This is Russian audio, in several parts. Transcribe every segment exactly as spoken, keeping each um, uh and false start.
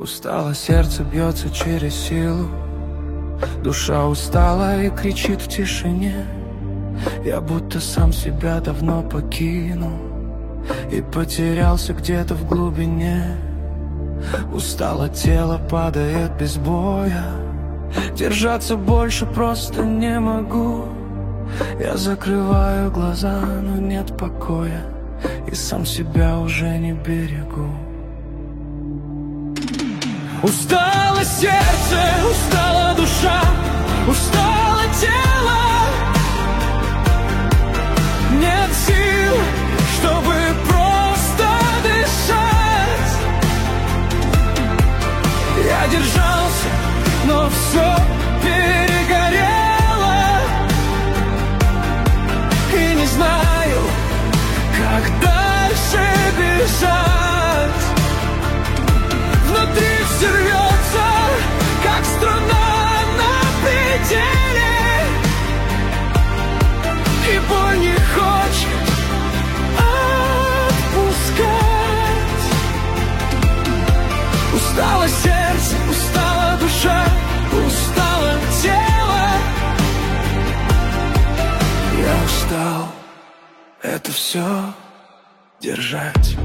Устало сердце бьется через силу, душа устала и кричит в тишине. Я будто сам себя давно покинул и потерялся где-то в глубине. Устало тело падает без боя, держаться больше просто не могу. Я закрываю глаза, но нет покоя, и сам себя уже не берегу. Устало сердце, устала душа, устало тело. Нет сил, чтобы просто дышать. Я держался, но все перегорело, и не знаю, как дальше бежать. Внутри все рвется, как струна на пределе, и боль не хочет отпускать. Устало сердце, устала душа, устало тело. Я устал это все держать.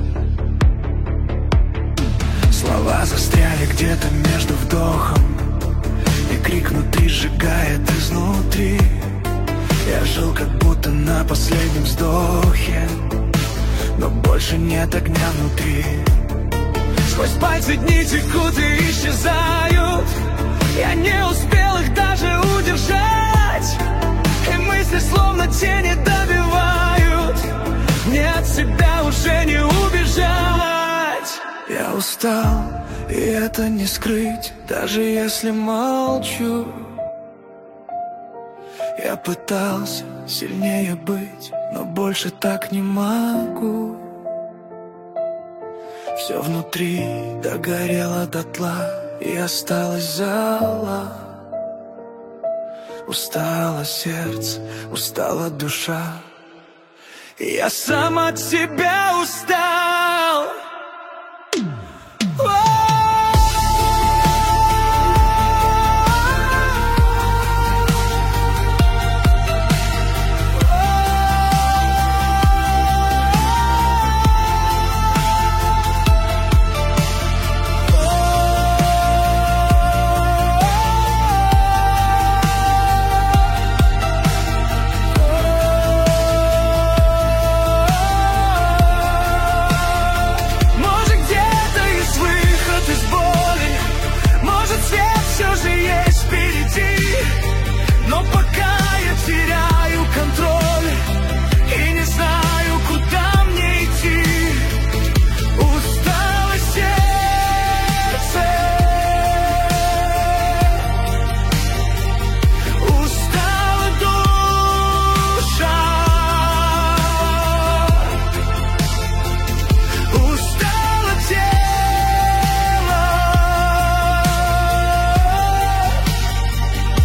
Слова застряли где-то между вдохом, и крик внутри сжигает изнутри. Я жил как будто на последнем вздохе, но больше нет огня внутри. Сквозь пальцы дни текут и исчезают, я не успел их даже удержать, и мысли словно тени добивают, мне от себя уже не убежать. Я устал, и это не скрыть, даже если молчу. Я пытался сильнее быть, но больше так не могу. Все внутри догорело дотла, и осталась зола. Устало сердце, устала душа, и я сам от себя устал.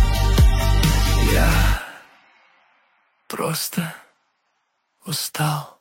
Просто устал.